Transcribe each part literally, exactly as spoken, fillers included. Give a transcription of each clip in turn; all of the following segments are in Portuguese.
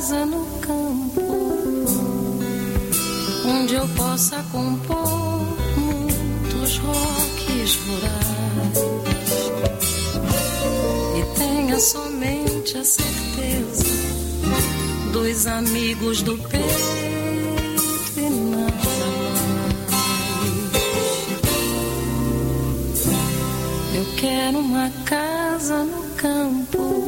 casa no campo, onde eu possa compor muitos rocks rurais e tenha somente a certeza dos amigos do peito e nada mais. Eu quero uma casa no campo,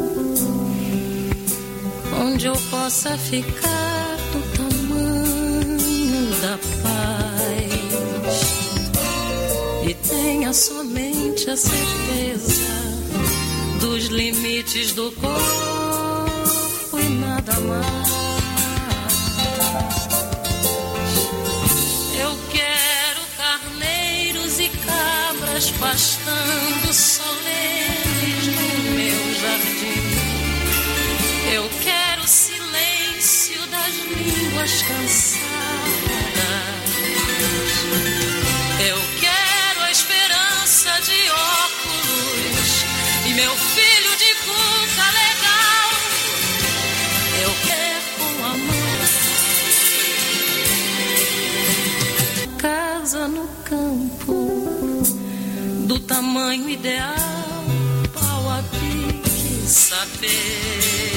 onde eu possa ficar do tamanho da paz e tenha somente a certeza dos limites do corpo e nada mais. Eu quero carneiros e cabras pastando solenes no meu jardim. Eu quero o silêncio das línguas cansadas. Eu quero a esperança de óculos e meu filho de cuca legal. Eu quero amor. Casa no campo, do tamanho ideal, pau a pique, saber.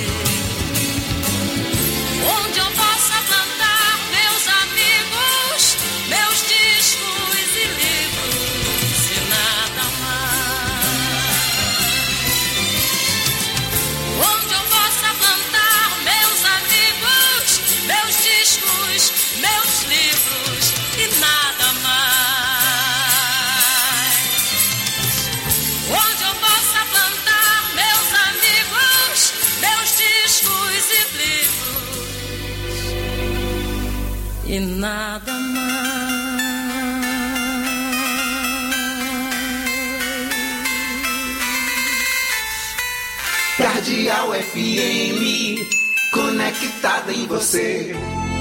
Onde eu possa plantar meus amigos, meus discos e livros e nada mais. Onde eu possa plantar meus amigos, meus discos, meus livros e nada mais. Onde eu possa plantar meus amigos, meus discos e livros e nada mais. Cardeal F M, conectada em você.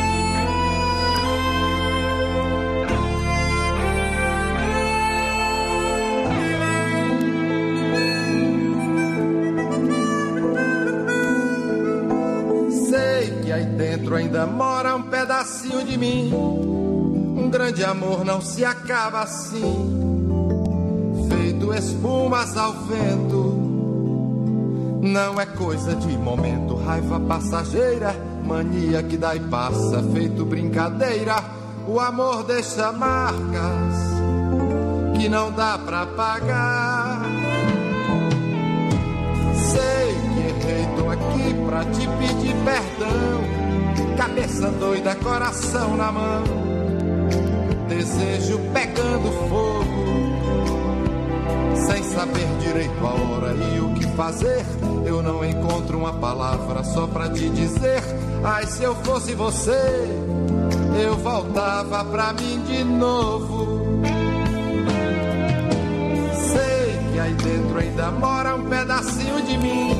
Sei que aí dentro ainda mora um pedacinho de mim. Um grande amor não se acaba assim, feito espumas ao vento. Não é coisa de momento, raiva passageira, mania que dá e passa, feito brincadeira. O amor deixa marcas que não dá pra pagar. Sei que errei, tô aqui pra te pedir perdão. Cabeça doida, coração na mão, desejo pegando fogo, sem saber direito a hora e o que fazer. Eu não encontro uma palavra só pra te dizer: ai, se eu fosse você, eu voltava pra mim de novo. Sei que aí dentro ainda mora um pedacinho de mim.